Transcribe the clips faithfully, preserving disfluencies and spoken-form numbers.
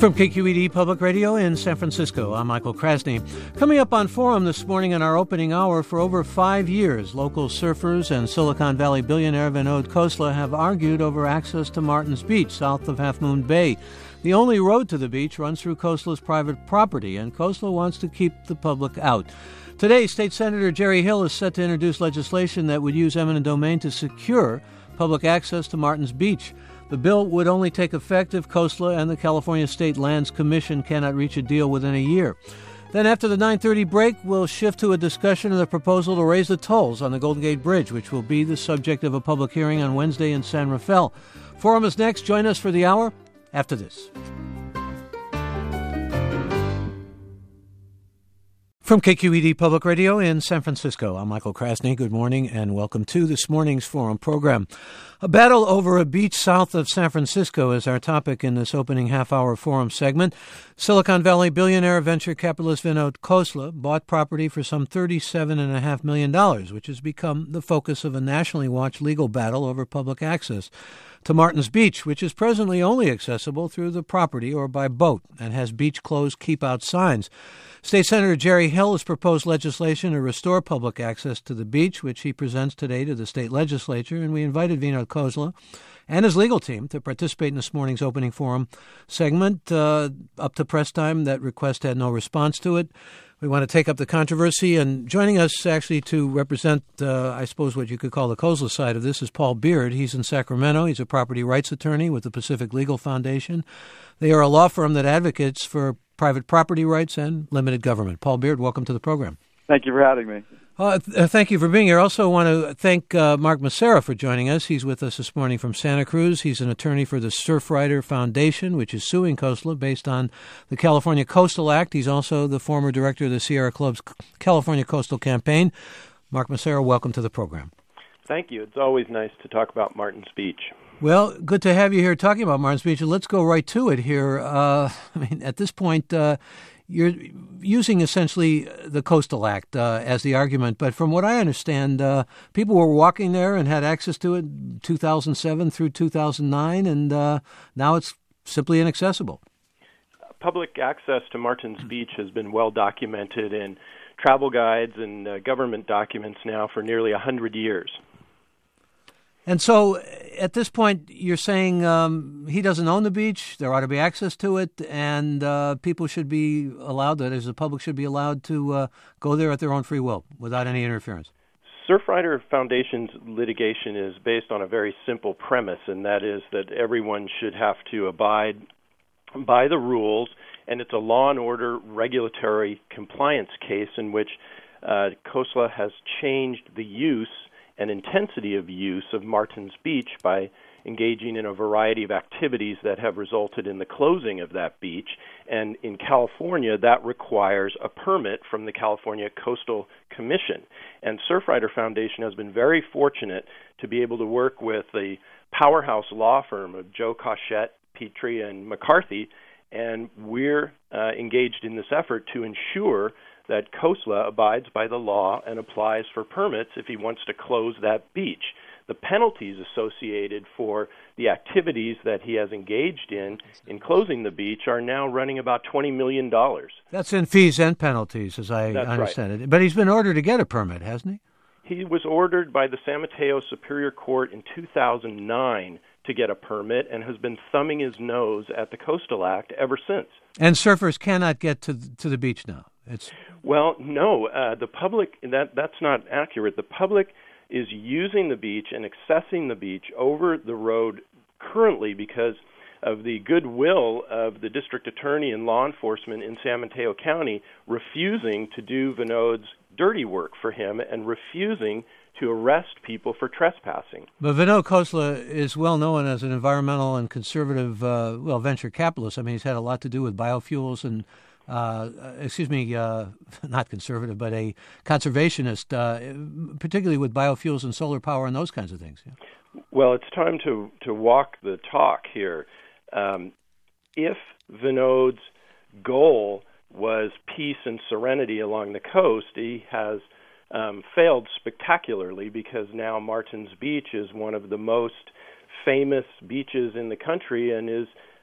From K Q E D Public Radio in San Francisco, I'm Michael Krasny. Coming up on Forum this morning in our opening hour, for over five years, local surfers and Silicon Valley billionaire Vinod Khosla have argued over access to Martins Beach, south of Half Moon Bay. The only road to the beach runs through Khosla's private property, and Khosla wants to keep the public out. Today, State Senator Jerry Hill is set to introduce legislation that would use eminent domain to secure public access to Martins Beach. The bill would only take effect if Khosla and the California State Lands Commission cannot reach a deal within a year. Then after the nine thirty break, we'll shift to a discussion of the proposal to raise the tolls on the Golden Gate Bridge, which will be the subject of a public hearing on Wednesday in San Rafael. Forum is next. Join us for the hour after this. From K Q E D Public Radio in San Francisco, I'm Michael Krasny. Good morning and welcome to this morning's Forum program. A battle over a beach south of San Francisco is our topic in this opening half-hour Forum segment. Silicon Valley billionaire venture capitalist Vinod Khosla bought property for some thirty-seven point five million dollars, which has become the focus of a nationally watched legal battle over public access to Martins Beach, which is presently only accessible through the property or by boat and has beach closed keep-out signs. State Senator Jerry Hill has proposed legislation to restore public access to the beach, which he presents today to the state legislature, and we invited Vinod Khosla and his legal team to participate in this morning's opening forum segment. Uh, up to press time, that request had no response to it. We want to take up the controversy, and joining us actually to represent, uh, I suppose, what you could call the Khosla side of this is Paul Beard. He's in Sacramento. He's a property rights attorney with the Pacific Legal Foundation. They are a law firm that advocates for private property rights and limited government. Paul Beard, welcome to the program. Thank you for having me. Uh, th- thank you for being here. I also want to thank uh, Mark Massera for joining us. He's with us this morning from Santa Cruz. He's an attorney for the Surfrider Foundation, which is suing Khosla based on the California Coastal Act. He's also the former director of the Sierra Club's California Coastal Campaign. Mark Massera, welcome to the program. Thank you. It's always nice to talk about Martins Beach. Well, good to have you here talking about Martins Beach. Let's go right to it here. Uh, I mean, at this point, uh, you're using essentially the Coastal Act uh, as the argument, but from what I understand, uh, people were walking there and had access to it two thousand seven through two thousand nine, and uh, now it's simply inaccessible. Public access to Martins Beach has been well documented in travel guides and uh, government documents now for nearly one hundred years. And so at this point, you're saying um, he doesn't own the beach, there ought to be access to it, and uh, people should be allowed, that is, the public should be allowed to uh, go there at their own free will without any interference. Surfrider Foundation's litigation is based on a very simple premise, and that is that everyone should have to abide by the rules, and it's a law and order regulatory compliance case in which uh, Khosla has changed the use and intensity of use of Martins Beach by engaging in a variety of activities that have resulted in the closing of that beach. And in California, that requires a permit from the California Coastal Commission. And Surfrider Foundation has been very fortunate to be able to work with the powerhouse law firm of Joe Cochette, Petrie, and McCarthy, and we're uh, engaged in this effort to ensure that Khosla abides by the law and applies for permits if he wants to close that beach. The penalties associated for the activities that he has engaged in in closing the beach are now running about twenty million dollars. That's in fees and penalties, as I That's understand right. it. But he's been ordered to get a permit, hasn't he? He was ordered by the San Mateo Superior Court in two thousand nine to get a permit and has been thumbing his nose at the Coastal Act ever since. And surfers cannot get to to the beach now. It's Well, no, uh, the public, that that's not accurate. The public is using the beach and accessing the beach over the road currently because of the goodwill of the district attorney and law enforcement in San Mateo County refusing to do Vinod's dirty work for him and refusing to arrest people for trespassing. But Vinod Khosla is well known as an environmental and conservative, uh, well, venture capitalist. I mean, he's had a lot to do with biofuels and Uh, excuse me, uh, not conservative, but a conservationist, uh, particularly with biofuels and solar power and those kinds of things. Yeah. Well, it's time to, to walk the talk here. Um, if Vinod's goal was peace and serenity along the coast, he has um, failed spectacularly because now Martins Beach is one of the most famous beaches in the country and is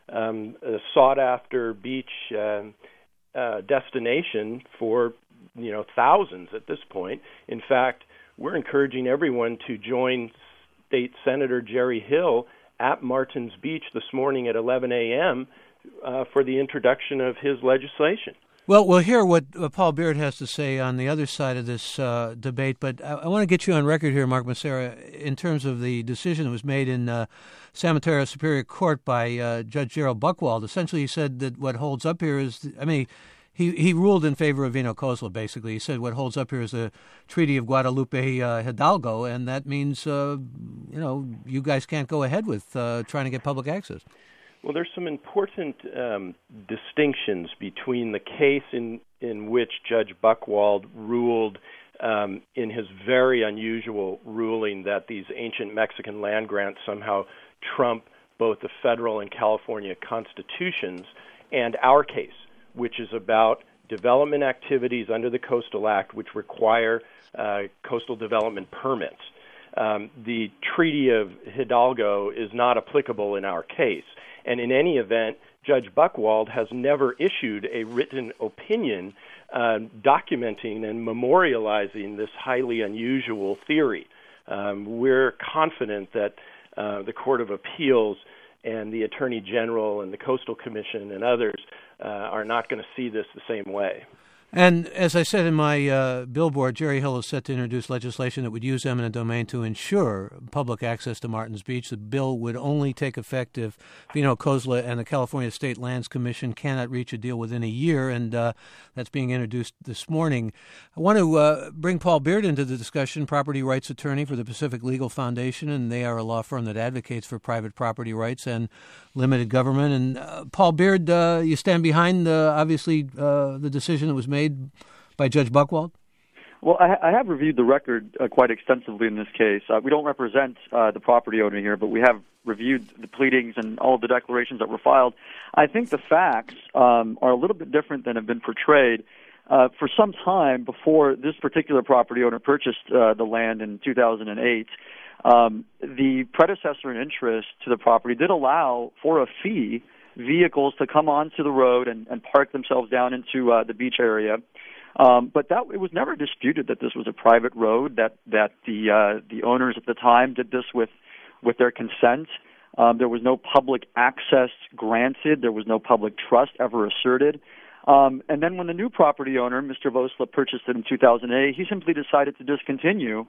um, a sought-after beach uh, uh, destination for, you know, thousands at this point. In fact, we're encouraging everyone to join State Senator Jerry Hill at Martins Beach this morning at eleven a.m. Uh, for the introduction of his legislation. Well, we'll hear what uh, Paul Beard has to say on the other side of this uh, debate, but I, I want to get you on record here, Mark Massera, in terms of the decision that was made in uh, San Mateo Superior Court by uh, Judge Gerald Buchwald. Essentially, he said that what holds up here is, I mean, he, he ruled in favor of Vino Khosla, basically. He said what holds up here is the Treaty of Guadalupe uh, Hidalgo, and that means, uh, you know, you guys can't go ahead with uh, trying to get public access. Well, there's some important um, distinctions between the case in, in which Judge Buchwald ruled um, in his very unusual ruling that these ancient Mexican land grants somehow trump both the federal and California constitutions, and our case, which is about development activities under the Coastal Act, which require uh, coastal development permits. Um, the Treaty of Hidalgo is not applicable in our case. And in any event, Judge Buchwald has never issued a written opinion uh, documenting and memorializing this highly unusual theory. Um, we're confident that uh, the Court of Appeals and the Attorney General and the Coastal Commission and others uh, are not going to see this the same way. And as I said in my uh, billboard, Jerry Hill is set to introduce legislation that would use eminent domain to ensure public access to Martins Beach. The bill would only take effect if Vino Khosla and the California State Lands Commission cannot reach a deal within a year, and uh, that's being introduced this morning. I want to uh, bring Paul Beard into the discussion, property rights attorney for the Pacific Legal Foundation, and they are a law firm that advocates for private property rights and limited government. And uh, Paul Beard, uh, you stand behind, uh, obviously, uh, the decision that was made by Judge Buchwald? Well, I, I have reviewed the record uh, quite extensively in this case. Uh, we don't represent uh, the property owner here, but we have reviewed the pleadings and all of the declarations that were filed. I think the facts um, are a little bit different than have been portrayed. Uh, for some time before this particular property owner purchased uh, the land in two thousand eight, um, the predecessor in interest to the property did allow for a fee vehicles to come onto the road and, and park themselves down into uh, the beach area. Um, but that it was never disputed that this was a private road, that that the uh, the owners at the time did this with with their consent. Um, there was no public access granted. There was no public trust ever asserted. Um, and then when the new property owner, Mister Vosla, purchased it in two thousand eight, he simply decided to discontinue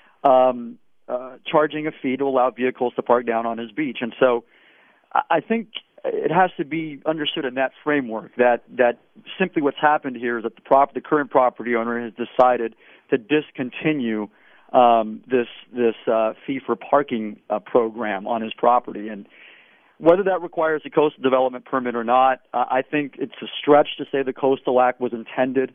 um, uh, charging a fee to allow vehicles to park down on his beach. And so I think it has to be understood in that framework that, that simply what's happened here is that the, prop, the current property owner has decided to discontinue um, this this uh, fee for parking uh, program on his property. And whether that requires a coastal development permit or not, uh, I think it's a stretch to say the Coastal Act was intended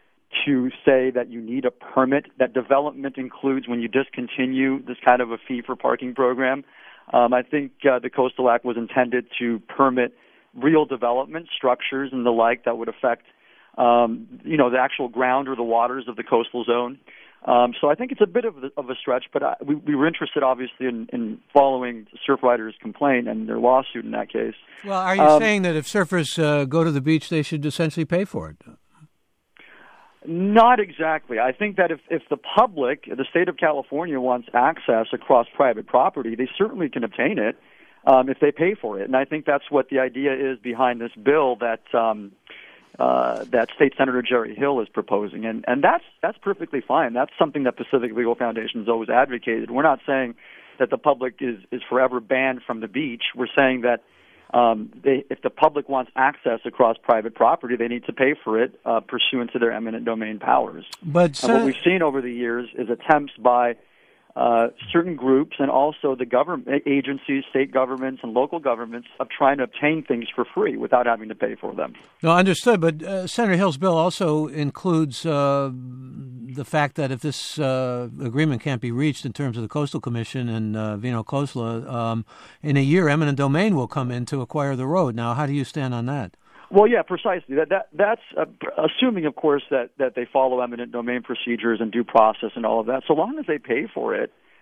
to say that you need a permit, that development includes when you discontinue this kind of a fee for parking program. Um, I think uh, the Coastal Act was intended to permit real development, structures and the like that would affect, um, you know, the actual ground or the waters of the coastal zone. Um, so I think it's a bit of a, of a stretch, but I, we, we were interested, obviously, in, in following Surfriders' complaint and their lawsuit in that case. Well, are you um, saying that if surfers uh, go to the beach, they should essentially pay for it? Not exactly. I think that if, if the public, the state of California, wants access across private property, they certainly can obtain it um, if they pay for it. And I think that's what the idea is behind this bill that um, uh, that State Senator Jerry Hill is proposing. And, and that's that's perfectly fine. That's something that Pacific Legal Foundation has always advocated. We're not saying that the public is, is forever banned from the beach. We're saying that Um, they, if the public wants access across private property, they need to pay for it uh, pursuant to their eminent domain powers. But and what we've seen over the years is attempts by uh, certain groups and also the government agencies, state governments, and local governments of trying to obtain things for free without having to pay for them. No, understood. But uh, Senator Hill's bill also includes uh, the fact that if this uh, agreement can't be reached in terms of the Coastal Commission and uh, Vino Khosla, um, in a year, eminent domain will come in to acquire the road. Now, how do you stand on that? Well, yeah, precisely. That that that's uh, assuming, of course, that, that they follow eminent domain procedures and due process and all of that. So long as they pay for it,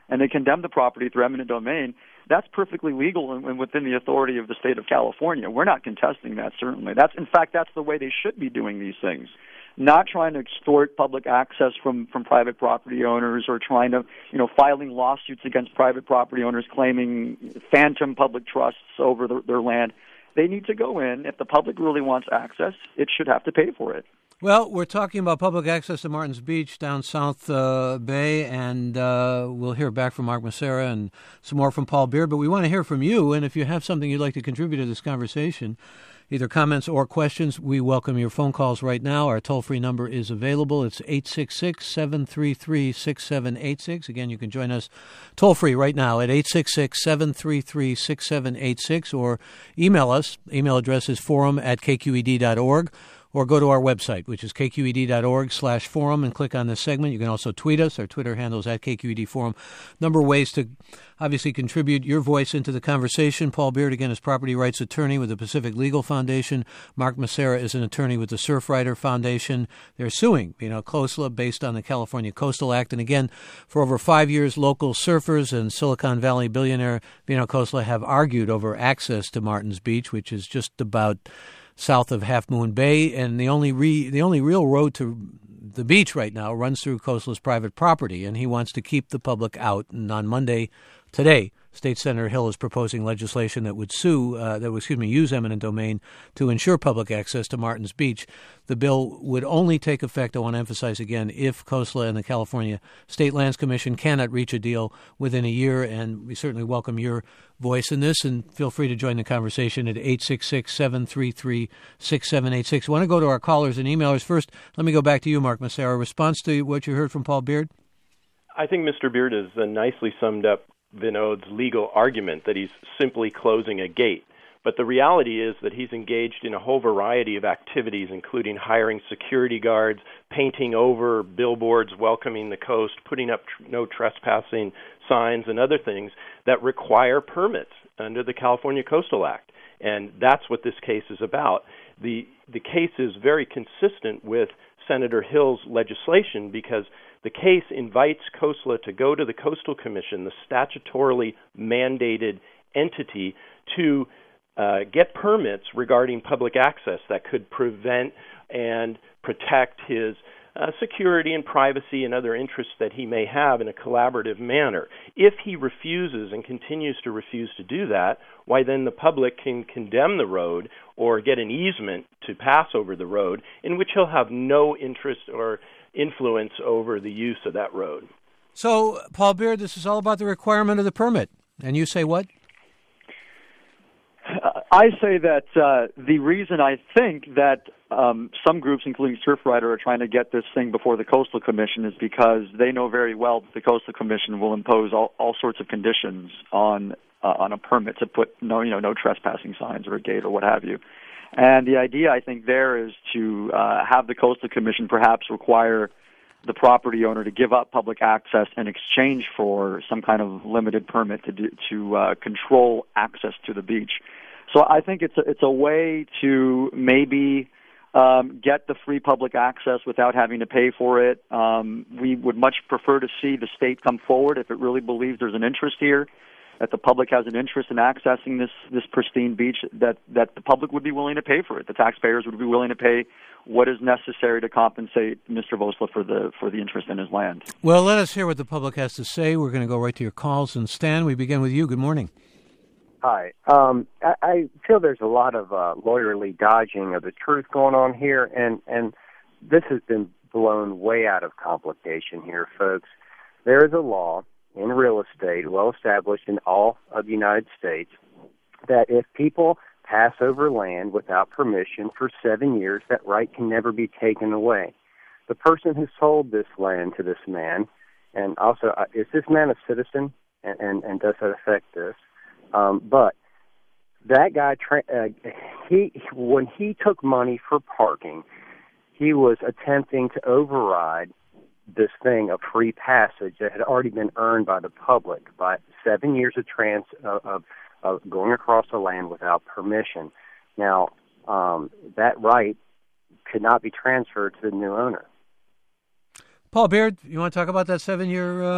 and they condemn the property through eminent domain, that's perfectly legal and, and within the authority of the state of California. We're not contesting that, certainly. That's, in fact, that's the way they should be doing these things. Not trying to extort public access from, from private property owners, or trying to, you know, filing lawsuits against private property owners claiming phantom public trusts over the, their land. They need to go in. If the public really wants access, it should have to pay for it. Well, we're talking about public access to Martins Beach down South uh, Bay, and uh, we'll hear back from Mark Massera and some more from Paul Beard, but we want to hear from you, and if you have something you'd like to contribute to this conversation, either comments or questions, we welcome your phone calls right now. Our toll-free number is available. It's eight six six, seven three three, six seven eight six. Again, you can join us toll-free right now at eight six six, seven three three, six seven eight six, or email us. Email address is forum at k q e d dot org. Or go to our website, which is k q e d dot org slash forum, and click on this segment. You can also tweet us. Our Twitter handle is at K Q E D Forum. Number of ways to obviously contribute your voice into the conversation. Paul Beard, again, is property rights attorney with the Pacific Legal Foundation. Mark Massera is an attorney with the Surfrider Foundation. They're suing, you know, COSLA based on the California Coastal Act. And again, for over five years, local surfers and Silicon Valley billionaire Vino Khosla have argued over access to Martins Beach, which is just about south of Half Moon Bay, and the only re, the only real road to the beach right now runs through Khosla's private property, and he wants to keep the public out. And on Monday, today, State Senator Hill is proposing legislation that would sue, uh, that would, excuse me, use eminent domain to ensure public access to Martins Beach. The bill would only take effect, I want to emphasize again, if Khosla and the California State Lands Commission cannot reach a deal within a year, and we certainly welcome your voice in this, and feel free to join the conversation at eight six six, seven three three, six seven eight six. I want to go to our callers and emailers. First, let me go back to you, Mark Massera. Response to what you heard from Paul Beard? I think Mister Beard has uh, nicely summed up Vinod's legal argument that he's simply closing a gate. But the reality is that he's engaged in a whole variety of activities, including hiring security guards, painting over billboards welcoming the coast, putting up tr- no trespassing signs, and other things that require permits under the California Coastal Act. And that's what this case is about. The, the case is very consistent with Senator Hill's legislation, because the case invites Khosla to go to the Coastal Commission, the statutorily mandated entity, to uh, get permits regarding public access that could prevent and protect his uh, security and privacy and other interests that he may have in a collaborative manner. If he refuses and continues to refuse to do that, why then the public can condemn the road or get an easement to pass over the road, in which he'll have no interest or influence over the use of that road. So, Paul Beard, this is all about the requirement of the permit. And you say what? I say that uh, the reason I think that um, some groups, including Surfrider, are trying to get this thing before the Coastal Commission is because they know very well that the Coastal Commission will impose all, all sorts of conditions on uh, on a permit to put no, you know, no trespassing signs or a gate or what have you. And the idea, I think, there is to uh, have the Coastal Commission perhaps require the property owner to give up public access in exchange for some kind of limited permit to do, to uh, control access to the beach. So I think it's a, it's a way to maybe um, get the free public access without having to pay for it. Um, we would much prefer to see the state come forward if it really believes there's an interest here, that the public has an interest in accessing this, this pristine beach, that, that the public would be willing to pay for it. The taxpayers would be willing to pay what is necessary to compensate Mister Khosla for the for the interest in his land. Well, let us hear what the public has to say. We're going to go right to your calls. And Stan, we begin with you. Good morning. Hi. Um, I, I feel there's a lot of uh, lawyerly dodging of the truth going on here, and, and this has been blown way out of complication here, folks. There is a law in real estate, well established in all of the United States, that if people pass over land without permission for seven years, that right can never be taken away. The person who sold this land to this man, and also, uh, is this man a citizen, and, and, and does that affect this? Um, but that guy, tra- uh, he when he took money for parking, he was attempting to override this thing of free passage that had already been earned by the public by seven years of trans uh, of, of going across the land without permission. Now, um, that right could not be transferred to the new owner. Paul Beard, you want to talk about that seven-year uh,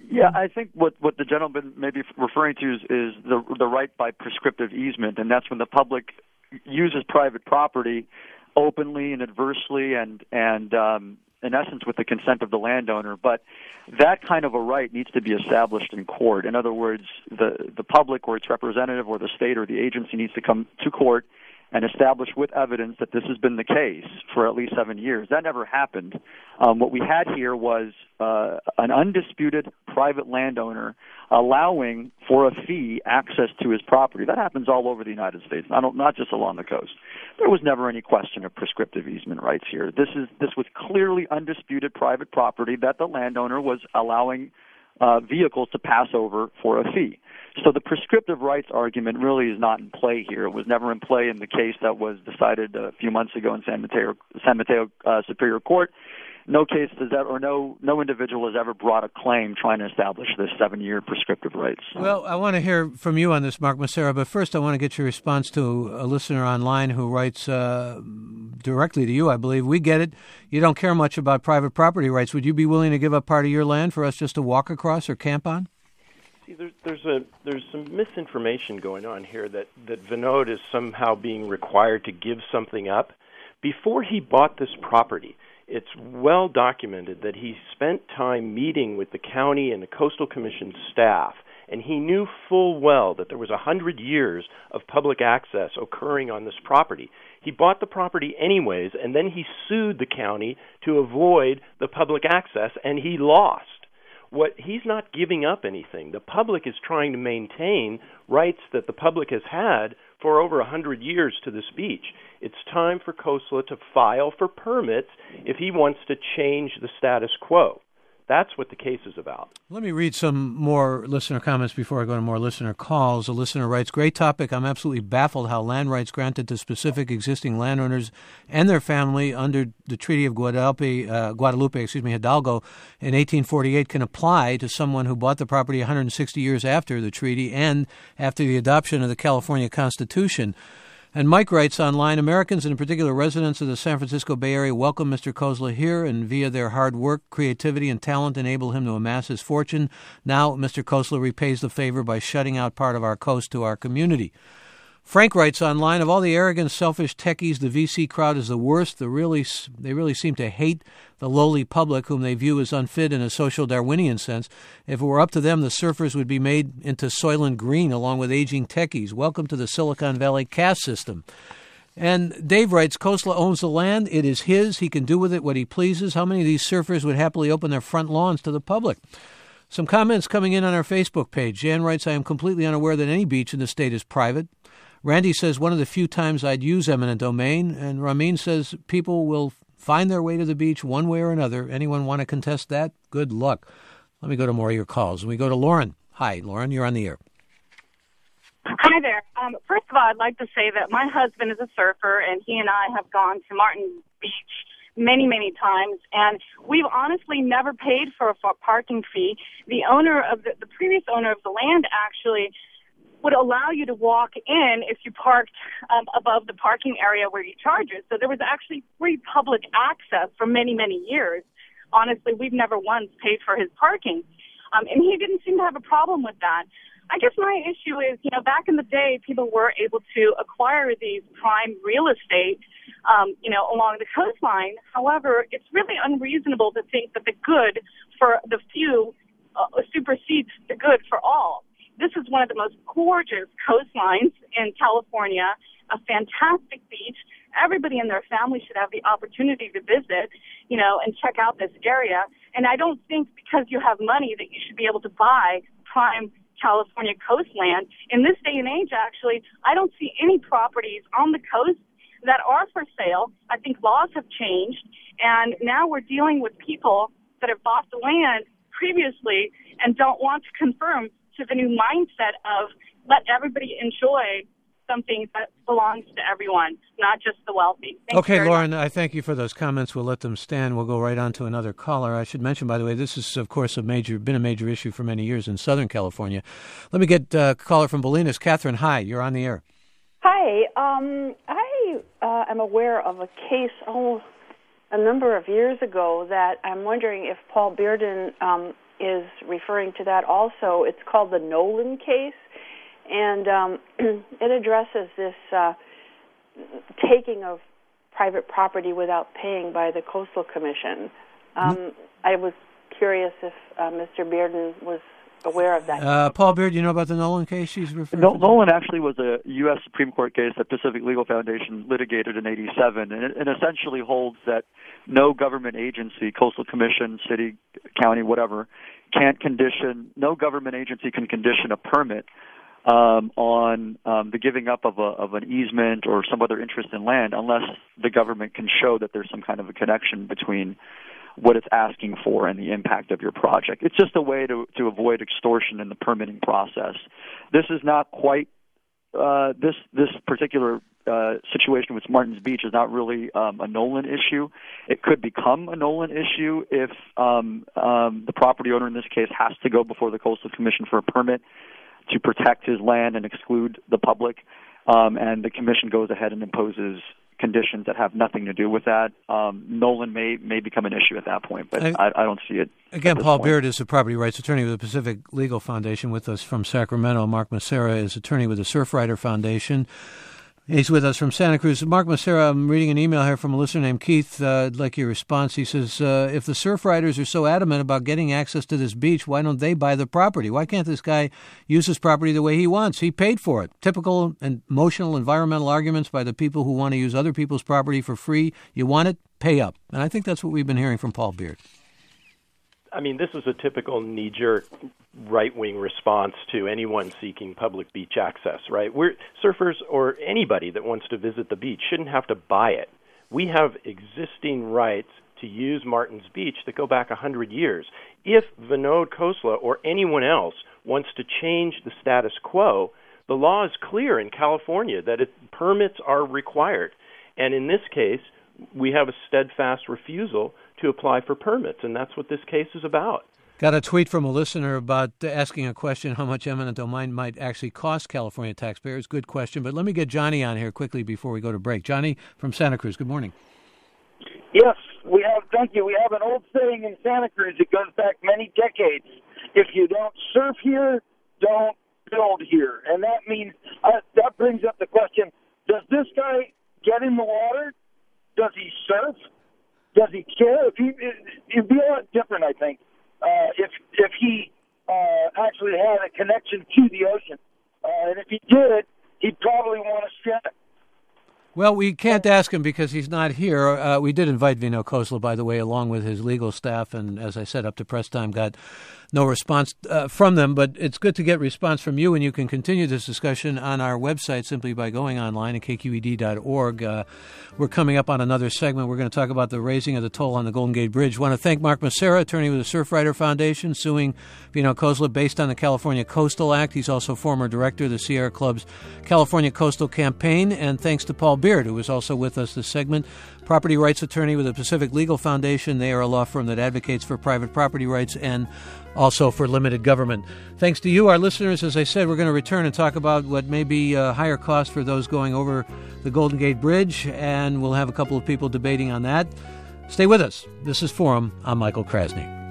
Yeah, I think what, what the gentleman may be referring to is, is the the right by prescriptive easement, and that's when the public uses private property openly and adversely and and um, in essence with the consent of the landowner. But that kind of a right needs to be established in court. In other words, the the public or its representative or the state or the agency needs to come to court and establish with evidence that this has been the case for at least seven years. That never happened. Um, what we had here was uh, an undisputed private landowner allowing, for a fee, access to his property. That happens all over the United States, not, not just along the coast. There was never any question of prescriptive easement rights here. This is this was clearly undisputed private property that the landowner was allowing uh, vehicles to pass over for a fee. So the prescriptive rights argument really is not in play here. It was never in play in the case that was decided a few months ago in San Mateo, San Mateo uh, Superior Court. No case has ever, or no no individual has ever brought a claim trying to establish this seven-year prescriptive rights. Well, I want to hear from you on this, Mark Massera, but first I want to get your response to a listener online who writes uh, directly to you, I believe. We get it. You don't care much about private property rights. Would you be willing to give up part of your land for us just to walk across or camp on? See, there's, there's a there's some misinformation going on here that, that Vinod is somehow being required to give something up. Before he bought this property, it's well documented that he spent time meeting with the county and the Coastal Commission staff, and he knew full well that there was a hundred years of public access occurring on this property. He bought the property anyways, and then he sued the county to avoid the public access, and he lost. What he's not giving up anything. The public is trying to maintain rights that the public has had for over a hundred years to this beach. It's time for COSLA to file for permits if he wants to change the status quo. That's what the case is about. Let me read some more listener comments before I go to more listener calls. A listener writes, great topic. I'm absolutely baffled how land rights granted to specific existing landowners and their family under the Treaty of Guadalupe, uh, Guadalupe, excuse me, Hidalgo in eighteen forty-eight can apply to someone who bought the property one hundred sixty years after the treaty and after the adoption of the California Constitution. And Mike writes online, Americans, and in particular residents of the San Francisco Bay Area, welcome Mister Khosla here, and via their hard work, creativity, and talent enable him to amass his fortune. Now Mister Khosla repays the favor by shutting out part of our coast to our community. Frank writes online, of all the arrogant, selfish techies, the V C crowd is the worst. The really, they really seem to hate the lowly public, whom they view as unfit in a social Darwinian sense. If it were up to them, the surfers would be made into Soylent Green along with aging techies. Welcome to the Silicon Valley caste system. And Dave writes, Khosla owns the land. It is his. He can do with it what he pleases. How many of these surfers would happily open their front lawns to the public? Some comments coming in on our Facebook page. Jan writes, I am completely unaware that any beach in the state is private. Randy says, one of the few times I'd use eminent domain. And Ramin says, people will find their way to the beach one way or another. Anyone want to contest that? Good luck. Let me go to more of your calls. We go to Lauren. Hi, Lauren, you're on the air. Hi there. Um, first of all, I'd like to say that my husband is a surfer, and he and I have gone to Martin Beach many, many times, and we've honestly never paid for a parking fee. The owner of the, the previous owner of the land actually would allow you to walk in if you parked um, above the parking area where he charges. So there was actually free public access for many, many years. Honestly, we've never once paid for his parking. Um, and he didn't seem to have a problem with that. I guess my issue is, you know, back in the day, people were able to acquire these prime real estate, um, you know, along the coastline. However, it's really unreasonable to think that the good for the few uh, supersedes the good for all. This is one of the most gorgeous coastlines in California, a fantastic beach. Everybody and their family should have the opportunity to visit, you know, and check out this area. And I don't think because you have money that you should be able to buy prime California coastland. In this day and age, actually, I don't see any properties on the coast that are for sale. I think laws have changed, and now we're dealing with people that have bought the land previously and don't want to confirm to the new mindset of let everybody enjoy something that belongs to everyone, not just the wealthy. Thank okay, Lauren, much. I thank you for those comments. We'll let them stand. We'll go right on to another caller. I should mention, by the way, this is, of course, a major, been a major issue for many years in Southern California. Let me get a caller from Bolinas. Catherine, hi, you're on the air. Hi. Um, I uh, am aware of a case, oh, a number of years ago that I'm wondering if Paul Bearden um, is referring to that also. It's called the Nolan case, and um, it addresses this uh, taking of private property without paying by the Coastal Commission. Um, mm-hmm. I was curious if uh, Mister Bearden was aware of that. Uh, Paul Beard, you know about the Nolan case she's referring no, to? Nolan actually was a U S Supreme Court case that Pacific Legal Foundation litigated in eighty-seven, and it, it essentially holds that no government agency, Coastal Commission, city, county, whatever, can't condition, no government agency can condition a permit um, on um, the giving up of, a, of an easement or some other interest in land unless the government can show that there's some kind of a connection between what it's asking for and the impact of your project. It's just a way to, to avoid extortion in the permitting process. This is not quite, uh, this this particular uh, situation with Martins Beach is not really um, a Nolan issue. It could become a Nolan issue if um, um, the property owner in this case has to go before the Coastal Commission for a permit to protect his land and exclude the public, um, and the commission goes ahead and imposes conditions that have nothing to do with that. Um, Nolan may may become an issue at that point, but I, I, I don't see it. Again, Paul point. Beard is a property rights attorney with the Pacific Legal Foundation with us from Sacramento. Mark Massera is attorney with the Surfrider Foundation. He's with us from Santa Cruz. Mark Massera, I'm reading an email here from a listener named Keith. Uh, I'd like your response. He says, uh, if the surf riders are so adamant about getting access to this beach, why don't they buy the property? Why can't this guy use his property the way he wants? He paid for it. Typical and emotional environmental arguments by the people who want to use other people's property for free. You want it? Pay up. And I think that's what we've been hearing from Paul Beard. I mean, this is a typical knee-jerk right-wing response to anyone seeking public beach access, right? We're surfers or anybody that wants to visit the beach shouldn't have to buy it. We have existing rights to use Martins Beach that go back one hundred years. If Vinod Khosla or anyone else wants to change the status quo, the law is clear in California that it, permits are required. And in this case, we have a steadfast refusal to apply for permits, and that's what this case is about. Got a tweet from a listener about asking a question, how much eminent domain might actually cost California taxpayers. Good question, but let me get Johnny on here quickly before we go to break. Johnny from Santa Cruz, good morning. Yes, we have, thank you. We have an old saying in Santa Cruz that goes back many decades. If you don't surf here, don't build here. And that means, uh, that brings up the question, does this guy get in the water? Does he surf? Does he care? If he, it'd be a lot different, I think, uh, if if he uh, actually had a connection to the ocean. Uh, and if he did, he'd probably want to strip. Well, we can't ask him because he's not here. Uh, we did invite Vinod Khosla, by the way, along with his legal staff, and as I said, up to press time, got no response uh, from them. But it's good to get response from you, and you can continue this discussion on our website simply by going online at k q e d dot org. Uh, we're coming up on another segment. We're going to talk about the raising of the toll on the Golden Gate Bridge. I want to thank Mark Massera, attorney with the Surfrider Foundation, suing Vinod Khosla based on the California Coastal Act. He's also former director of the Sierra Club's California Coastal Campaign. And thanks to Paul Beard, who was also with us this segment, property rights attorney with the Pacific Legal Foundation. They are a law firm that advocates for private property rights and also for limited government. Thanks to you, our listeners. As I said, we're going to return and talk about what may be a higher cost for those going over the Golden Gate Bridge, and we'll have a couple of people debating on that. Stay with us. This is Forum. I'm Michael Krasny.